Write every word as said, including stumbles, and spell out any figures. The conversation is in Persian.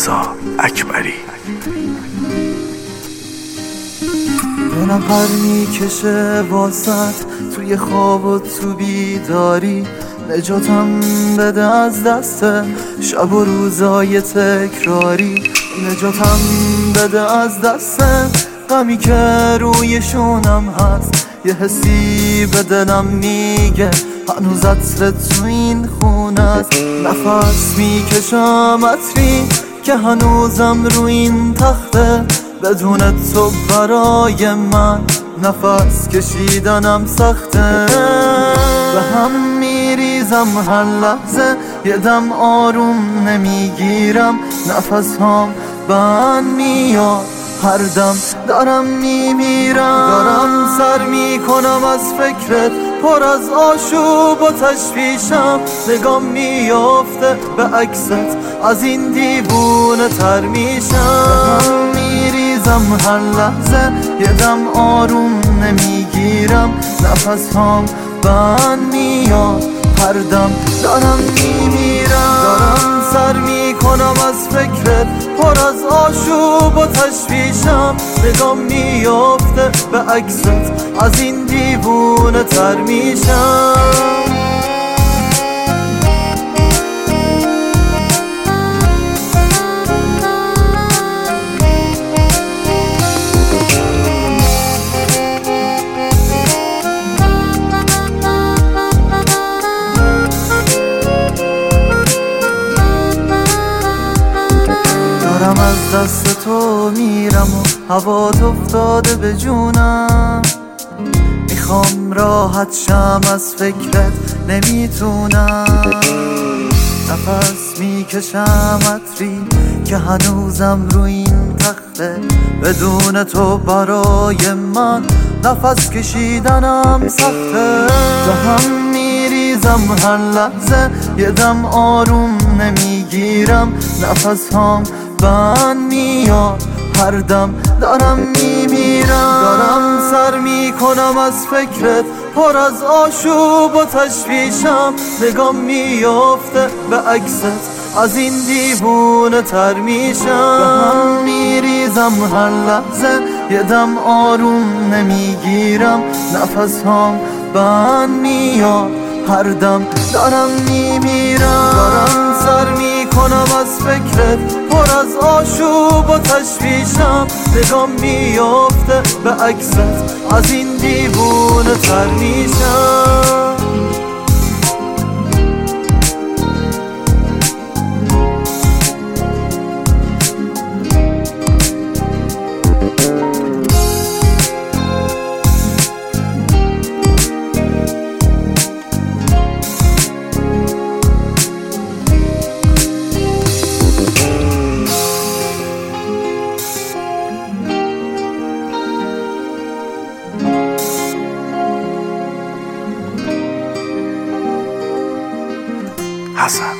رضا اکبری. دلم پر میکشه واسط توی خواب و تو بیداری، نجاتم بده از دست شب و روزای تکراری، نجاتم بده از دست غمی که روی شونم هست. یه حسی به دلم میگه هنوز عطر تو این خونه است. نفس میکشم عطری که هنوزم رو این تخته، بدون تو برای من نفس کشیدنم سخته. به هم میریزم هر لحظه، یه دم آروم نمیگیرم، نفس هم بند میاد، هر دم دارم میمیرم. دارم سر میکنم از فکرت، پر از آشوب و تشویشم، نگام میافته به عکست، از این دیوونه تر میشم. میریزم هر لحظه، یه دم آروم نمیگیرم، نفس هم بند میاد، هر دم دارم میمیرم. دارم سر میکنم از فکرت، پر از آشوب و تشویشم، نگام میافته به عکست، از این دیوونه تر میشم. دارم از دست تو میرم و هوات افتاده به جونم، میخوام راحت شم از فکرت نمیتونم. نفس میکشم عطری که هنوزم رو این تخته، بدون تو برای من نفس کشیدنم سخته. به هم میریزم هر لحظه، یه دم آروم نمیگیرم، نفس هم بند میاد، هر دم دارم میمیرم. دارم سر میکنم از فکرت، پر از آشوب و تشویشم، نگام میافته به عکست، از این دیوونه تر میشم. به هم میریزم هر لحظه، یه دم آروم نمیگیرم، نفس هم بند میاد، هر دم دارم میمیرم. دارم سر میکنم از فکرت، پر از آشوب و تشویشم، نگام میافته به عکست، از این دیوونه تر میشم. حسن